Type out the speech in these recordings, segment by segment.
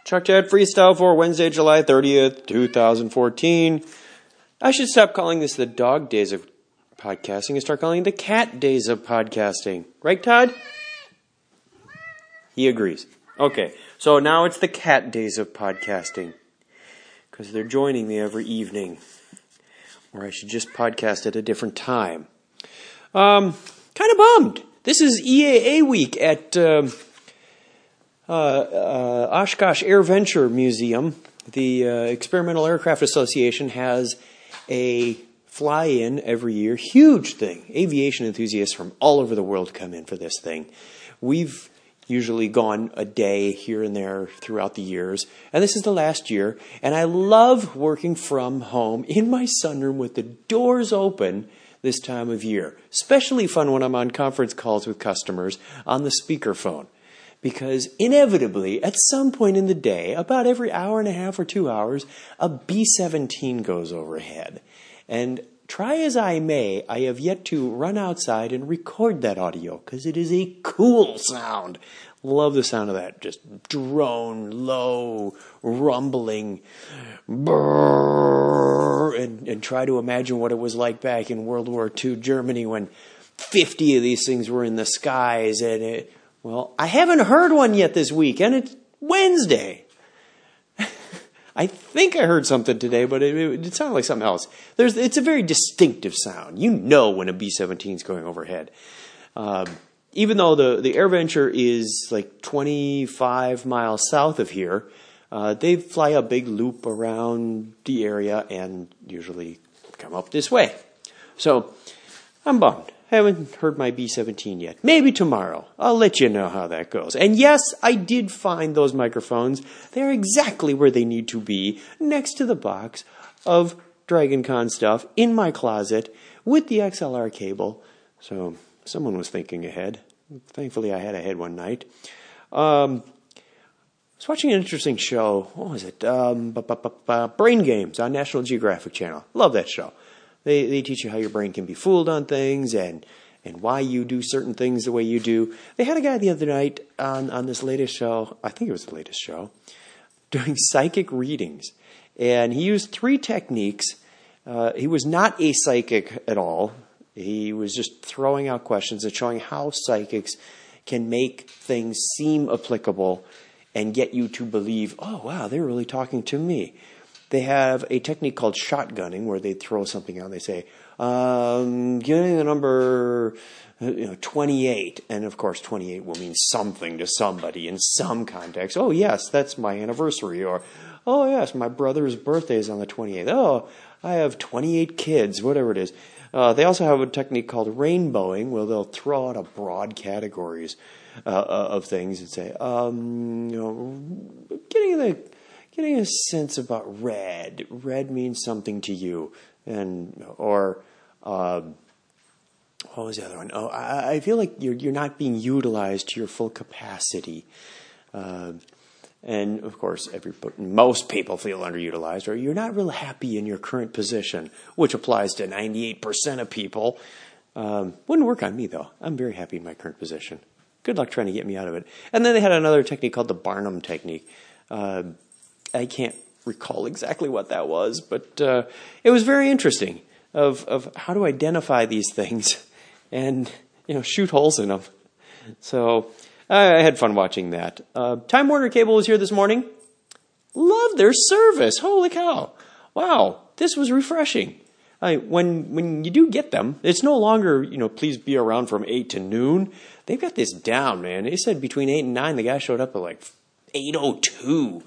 Chuck Chad Freestyle for Wednesday, July 30th, 2014. I should stop calling this the dog days of podcasting and start calling it the cat days of podcasting. Right, Todd? He agrees. Okay, so now it's the cat days of podcasting. Because they're joining me every evening. Or I should just podcast at a different time. Kind of bummed. This is EAA week at Oshkosh AirVenture Museum. The Experimental Aircraft Association has a fly-in every year. Huge thing. Aviation enthusiasts from all over the world come in for this thing. We've usually gone a day here and there throughout the years. And this is the last year. And I love working from home in my sunroom with the doors open this time of year. Especially fun when I'm on conference calls with customers on the speakerphone. Because inevitably, at some point in the day, about every hour and a half or 2 hours, a B-17 goes overhead. And try as I may, I have yet to run outside and record that audio, because it is a cool sound. Love the sound of that. Just drone, low, rumbling, brrr, and try to imagine what it was like back in World War II Germany when 50 of these things were in the skies, and well, I haven't heard one yet this week, and it's Wednesday. I think I heard something today, but it sounded like something else. It's a very distinctive sound. You know when a B-17 is going overhead. Even though the AirVenture is like 25 miles south of here, they fly a big loop around the area and usually come up this way. So I'm bummed. I haven't heard my B-17 yet. Maybe tomorrow. I'll let you know how that goes. And yes, I did find those microphones. They're exactly where they need to be, next to the box of DragonCon stuff in my closet with the XLR cable. So someone was thinking ahead. Thankfully, I had ahead one night. I was watching an interesting show. What was it? Brain Games on National Geographic Channel. Love that show. They teach you how your brain can be fooled on things and why you do certain things the way you do. They had a guy the other night on this latest show, I think it was the latest show, doing psychic readings. And he used 3 techniques. He was not a psychic at all. He was just throwing out questions and showing how psychics can make things seem applicable and get you to believe, oh, wow, they're really talking to me. They have a technique called shotgunning where they throw something out and they say, give me the number 28. And of course, 28 will mean something to somebody in some context. Oh, yes, that's my anniversary. Or, oh, yes, my brother's birthday is on the 28th. Oh, I have 28 kids, whatever it is. They also have a technique called rainbowing where they'll throw out a broad categories of things and say, getting a sense about red. Red means something to you. Or what was the other one? Oh, I feel like you're not being utilized to your full capacity. And of course, most people feel underutilized, or you're not real happy in your current position, which applies to 98% of people. Wouldn't work on me, though. I'm very happy in my current position. Good luck trying to get me out of it. And then they had another technique called the Barnum technique. I can't recall exactly what that was, but it was very interesting of how to identify these things and shoot holes in them. So I had fun watching that. Time Warner Cable was here this morning. Love their service. Holy cow! Wow, this was refreshing. When you do get them, it's no longer please be around from 8 to noon. They've got this down, man. They said between 8 and 9. The guy showed up at like 8:02.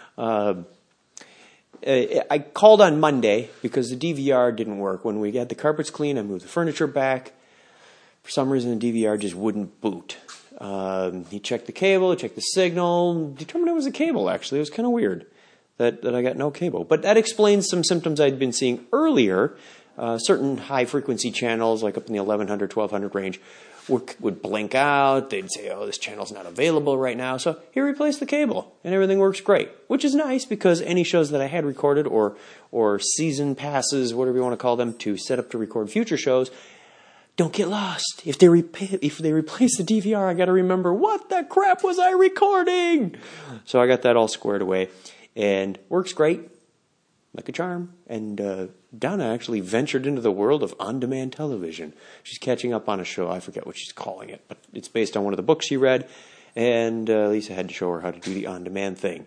I called on Monday because the DVR didn't work. When we got the carpets clean, I moved the furniture back. For some reason, the DVR just wouldn't boot. He checked the cable, he checked the signal, determined it was a cable, actually. It was kind of weird that I got no cable. But that explains some symptoms I'd been seeing earlier. Certain high-frequency channels, like up in the 1100, 1200 range, would blink out. They'd say, oh, this channel's not available right now. So he replaced the cable, and everything works great, which is nice because any shows that I had recorded or season passes, whatever you want to call them, to set up to record future shows, don't get lost. If they replace the DVR, I got to remember, what the crap was I recording? So I got that all squared away, and works great, like a charm. And Donna actually ventured into the world of on-demand television. She's catching up on a show. I forget what she's calling it, but it's based on one of the books she read, and Lisa had to show her how to do the on-demand thing.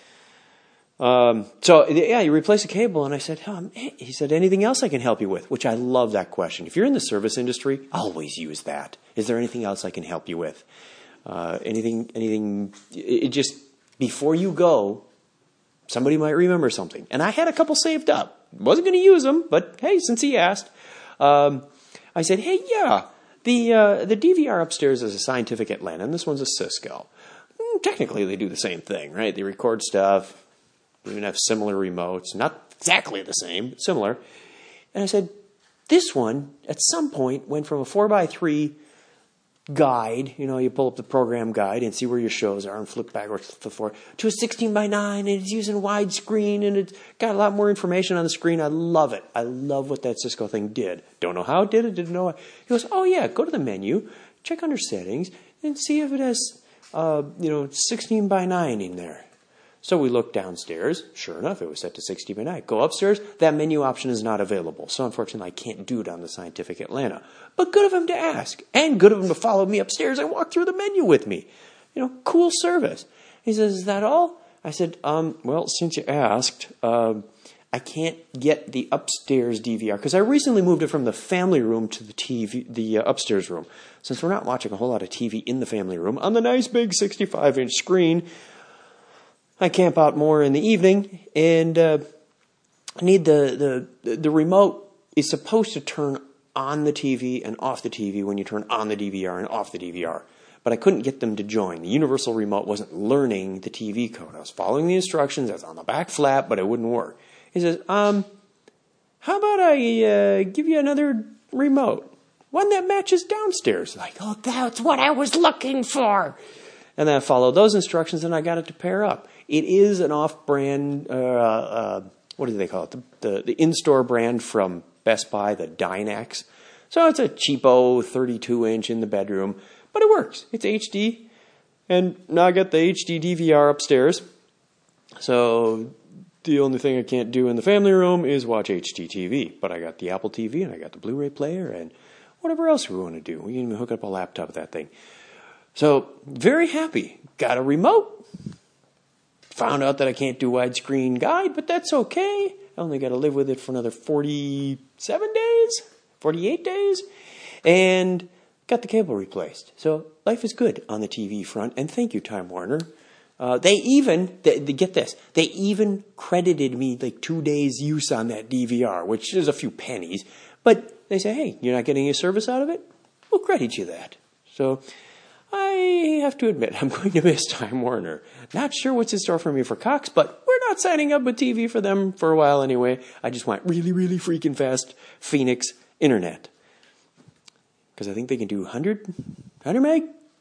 You replace a cable, and I said, he said, anything else I can help you with? Which I love that question. If you're in the service industry, always use that. Is there anything else I can help you with? Anything, it just, before you go, somebody might remember something. And I had a couple saved up. Wasn't going to use them, but hey, since he asked, I said, hey, the DVR upstairs is a Scientific Atlanta, and this one's a Cisco. Technically, they do the same thing, right? They record stuff. We even have similar remotes. Not exactly the same, but similar. And I said, this one, at some point, went from a 4x3 guide, you pull up the program guide and see where your shows are and flip backwards to 4, to a 16:9, and it's using widescreen, and it's got a lot more information on the screen. I love it. I love what that Cisco thing did. Don't know how it did it, didn't know. He goes, oh yeah, go to the menu, check under settings, and see if it has, 16:9 in there. So we looked downstairs. Sure enough, it was set to 16:9. Go upstairs. That menu option is not available. So unfortunately, I can't do it on the Scientific Atlanta. But good of him to ask. And good of him to follow me upstairs and walk through the menu with me. Cool service. He says, is that all? I said, well, since you asked, I can't get the upstairs DVR. Because I recently moved it from the family room to the upstairs room. Since we're not watching a whole lot of TV in the family room, on the nice big 65-inch screen, I camp out more in the evening, and I need the remote is supposed to turn on the TV and off the TV when you turn on the DVR and off the DVR. But I couldn't get them to join. The universal remote wasn't learning the TV code. I was following the instructions. That's on the back flap, but it wouldn't work. He says, how about I give you another remote? One that matches downstairs. Like, oh, that's what I was looking for. And then I followed those instructions, and I got it to pair up. It is an off-brand, what do they call it? The in-store brand from Best Buy, the Dynax. So it's a cheapo 32-inch in the bedroom, but it works. It's HD, and now I got the HD DVR upstairs. So the only thing I can't do in the family room is watch HDTV. But I got the Apple TV, and I got the Blu-ray player, and whatever else we want to do. We can even hook up a laptop with that thing. So, very happy. Got a remote. Found out that I can't do widescreen guide, but that's okay. I only got to live with it for another 47 days, 48 days, and got the cable replaced. So, life is good on the TV front, and thank you, Time Warner. They get this, they even credited me like 2 days use on that DVR, which is a few pennies, but they say, hey, you're not getting any service out of it? We'll credit you that. So, I have to admit, I'm going to miss Time Warner. Not sure what's in store for me for Cox, but we're not signing up with TV for them for a while anyway. I just want really, really freaking fast Phoenix internet. Because I think they can do 100 meg?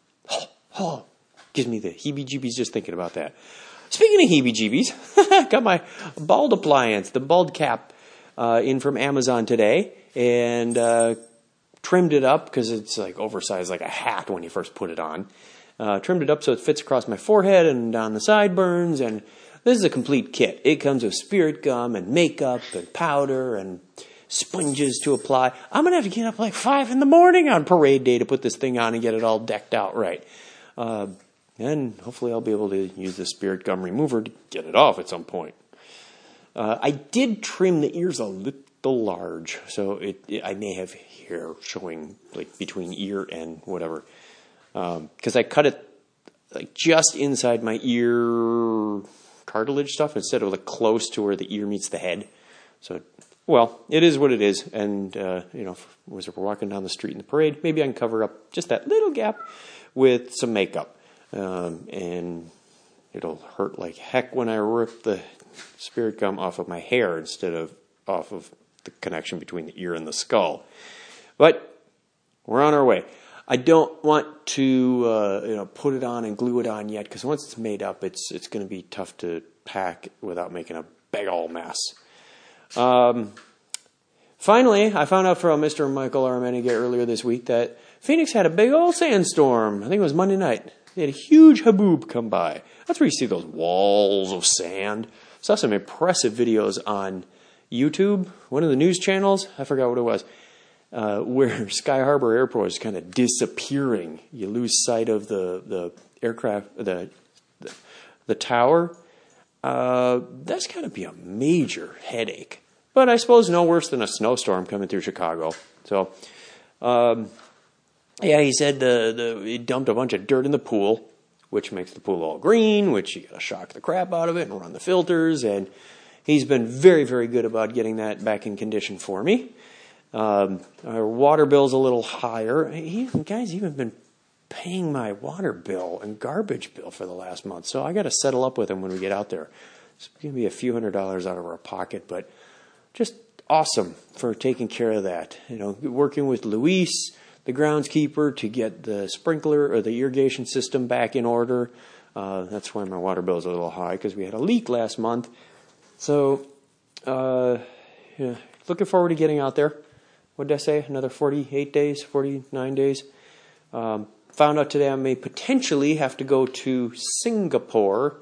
Gives me the heebie-jeebies just thinking about that. Speaking of heebie-jeebies, got my bald appliance, the bald cap, in from Amazon today. And trimmed it up because it's like oversized like a hat when you first put it on. Trimmed it up so it fits across my forehead and down the sideburns. And this is a complete kit. It comes with spirit gum and makeup and powder and sponges to apply. I'm going to have to get up like 5 in the morning on parade day to put this thing on and get it all decked out right. And hopefully I'll be able to use the spirit gum remover to get it off at some point. I did trim the ears a little large, so I may have hair showing like between ear and whatever, because I cut it like just inside my ear cartilage stuff instead of like close to where the ear meets the head. So, well, it is what it is, and as we're walking down the street in the parade, maybe I can cover up just that little gap with some makeup, and it'll hurt like heck when I rip the spirit gum off of my hair instead of off of the connection between the ear and the skull. But we're on our way. I don't want to put it on and glue it on yet, because once it's made up, it's going to be tough to pack without making a big old mess. Finally, I found out from Mr. Michael Armenige earlier this week that Phoenix had a big old sandstorm. I think it was Monday night. They had a huge haboob come by. That's where you see those walls of sand. Saw some impressive videos on YouTube, one of the news channels, I forgot what it was, where Sky Harbor Airport is kind of disappearing. You lose sight of the aircraft, the tower. That's going to be a major headache. But I suppose no worse than a snowstorm coming through Chicago. So, yeah, he said he dumped a bunch of dirt in the pool, which makes the pool all green, which you got to shock the crap out of it and run the filters. And he's been very, very good about getting that back in condition for me. Our water bill's a little higher. Guy's even been paying my water bill and garbage bill for the last month. So I got to settle up with him when we get out there. It's going to be a few $100s out of our pocket, but just awesome for taking care of that. You know, working with Luis, the groundskeeper, to get the sprinkler or the irrigation system back in order. That's why my water bill is a little high, because we had a leak last month. So, yeah, looking forward to getting out there. What did I say? Another 48 days, 49 days. Found out today I may potentially have to go to Singapore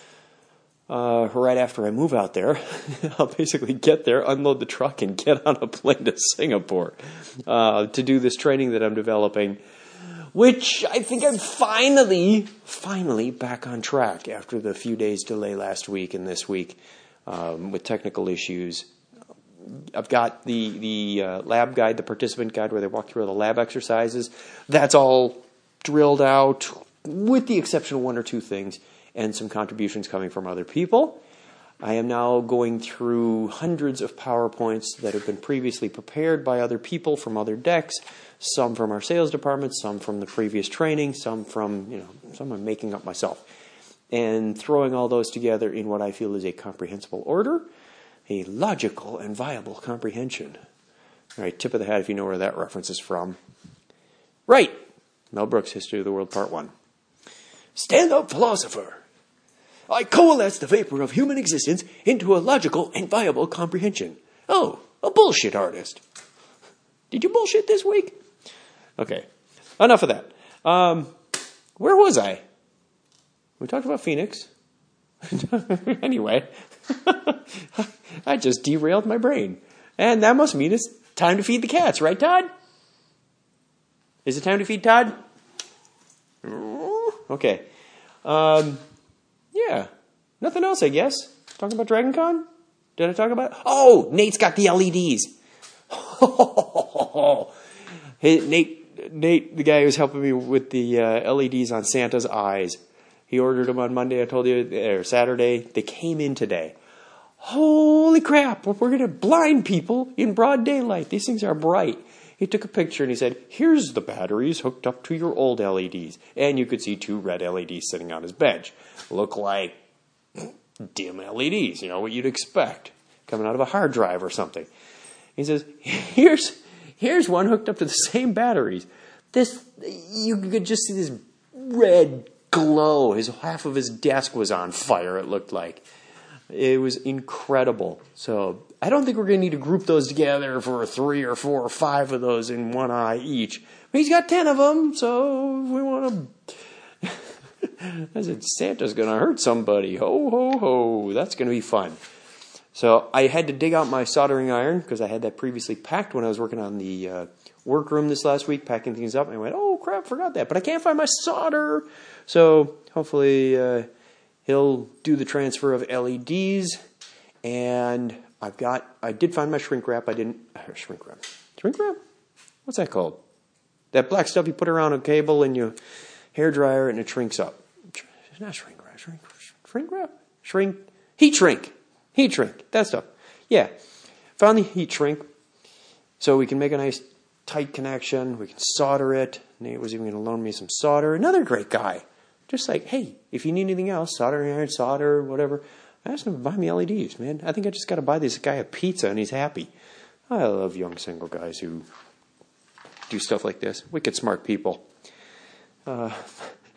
right after I move out there. I'll basically get there, unload the truck, and get on a plane to Singapore to do this training that I'm developing, which I think I'm finally back on track after the few days delay last week and this week with technical issues. I've got the lab guide, the participant guide, where they walk through the lab exercises. That's all drilled out, with the exception of one or two things, and some contributions coming from other people. I am now going through hundreds of PowerPoints that have been previously prepared by other people from other decks, some from our sales department, some from the previous training, some I'm making up myself, and throwing all those together in what I feel is a comprehensible order, a logical and viable comprehension. All right, tip of the hat if you know where that reference is from. Right, Mel Brooks, History of the World, Part 1. Stand up, philosopher. I coalesce the vapor of human existence into a logical and viable comprehension. Oh, a bullshit artist. Did you bullshit this week? Okay, enough of that. Where was I? We talked about Phoenix. Anyway, I just derailed my brain. And that must mean it's time to feed the cats, right, Todd? Is it time to feed Todd? Okay. Yeah. Nothing else, I guess. Talking about Dragon Con? Did I talk about it? Oh, Nate's got the LEDs. Hey, Nate, the guy who's helping me with the LEDs on Santa's eyes. He ordered them on Monday, I told you, or Saturday. They came in today. Holy crap, we're going to blind people in broad daylight. These things are bright. He took a picture and he said, here's the batteries hooked up to your old LEDs. And you could see two red LEDs sitting on his bench. Look like dim LEDs, what you'd expect, coming out of a hard drive or something. He says, here's one hooked up to the same batteries. You could just see this red glow. Half of his desk was on fire, it looked like. It was incredible. So I don't think we're going to need to group those together for 3 or 4 or 5 of those in one eye each. But he's got 10 of them, so we want to... I said, Santa's going to hurt somebody. Ho, ho, ho. That's going to be fun. So I had to dig out my soldering iron because I had that previously packed when I was working on the workroom this last week, packing things up. And I went, oh, crap, forgot that. But I can't find my solder. So hopefully he'll do the transfer of LEDs. And I did find my shrink wrap. Shrink wrap? What's that called? That black stuff you put around a cable and you hair dryer and it shrinks up. It's not shrink wrap. Heat shrink. That stuff. Yeah. Found the heat shrink. So we can make a nice tight connection. We can solder it. Nate was even going to loan me some solder. Another great guy. Just like, hey, if you need anything else, soldering iron, solder, whatever. I asked him to buy me LEDs, man. I think I just got to buy this guy a pizza and he's happy. I love young single guys who do stuff like this. Wicked smart people.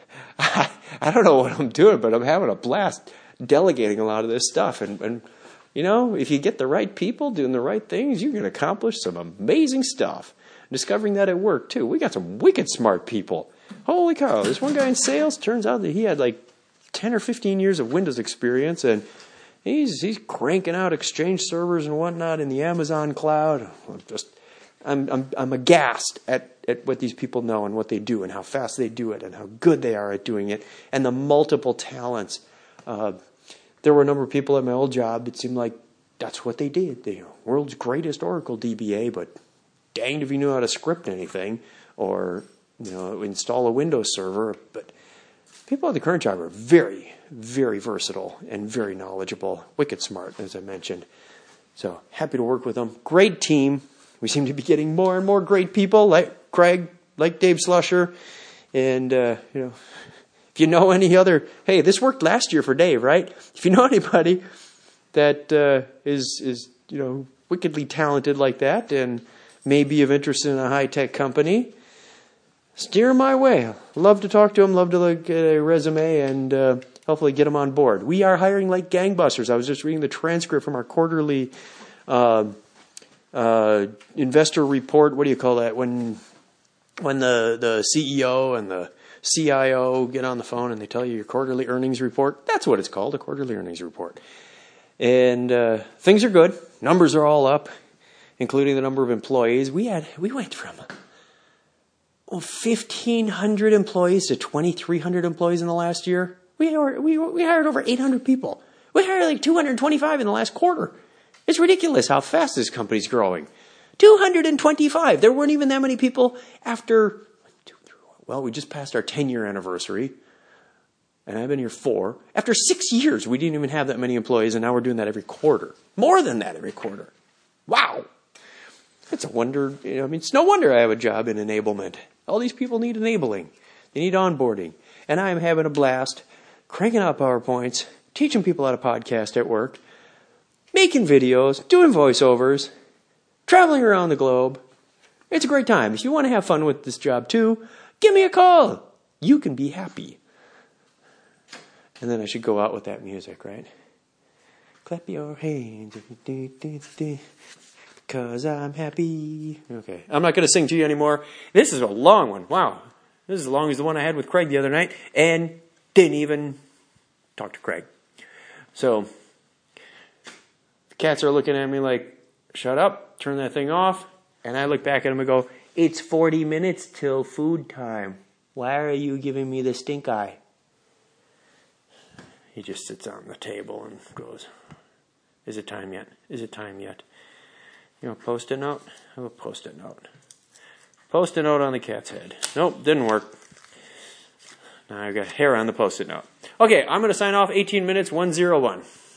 I don't know what I'm doing, but I'm having a blast delegating a lot of this stuff and You know, if you get the right people doing the right things, you can accomplish some amazing stuff. Discovering that at work, too. We got some wicked smart people. Holy cow. There's one guy in sales. Turns out that he had like 10 or 15 years of Windows experience, and he's cranking out Exchange servers and whatnot in the Amazon cloud. I'm aghast at what these people know and what they do and how fast they do it and how good they are at doing it and the multiple talents. There were a number of people at my old job that seemed like that's what they did. They were world's greatest Oracle DBA, but danged if you knew how to script anything or install a Windows server. But people at the current job are very, very versatile and very knowledgeable, wicked smart, as I mentioned. So happy to work with them. Great team. We seem to be getting more and more great people like Craig, like Dave Slusher. And, if you know any other, hey, this worked last year for Dave, right? If you know anybody that is wickedly talented like that and may be of interest in a high-tech company, steer them my way. Love to talk to them, love to look at a resume, and hopefully get them on board. We are hiring like gangbusters. I was just reading the transcript from our quarterly investor report. What do you call that? When the CEO and the CIO get on the phone and they tell you your quarterly earnings report. That's what it's called, a quarterly earnings report. And things are good. Numbers are all up, including the number of employees. We went from 1,500 employees to 2,300 employees in the last year. We hired over 800 people. We hired like 225 in the last quarter. It's ridiculous how fast this company's growing. 225. There weren't even that many people after, we just passed our 10-year anniversary, and I've been here 4. After 6 years, we didn't even have that many employees, and now we're doing that every quarter. More than that every quarter. Wow. It's a wonder. It's no wonder I have a job in enablement. All these people need enabling. They need onboarding. And I am having a blast cranking out PowerPoints, teaching people how to podcast at work, making videos, doing voiceovers, traveling around the globe. It's a great time. If you want to have fun with this job too, give me a call. You can be happy. And then I should go out with that music, right? Clap your hands, because I'm happy. Okay, I'm not going to sing to you anymore. This is a long one. Wow. This is as long as the one I had with Craig the other night. And didn't even talk to Craig. So the cats are looking at me like, shut up, turn that thing off. And I look back at him and go, it's 40 minutes till food time. Why are you giving me the stink eye? He just sits on the table and goes, is it time yet? Is it time yet? Post-it note? I have a post-it note. Post-it note on the cat's head. Nope, didn't work. Now I've got hair on the post-it note. Okay, I'm going to sign off. 18 minutes, 101.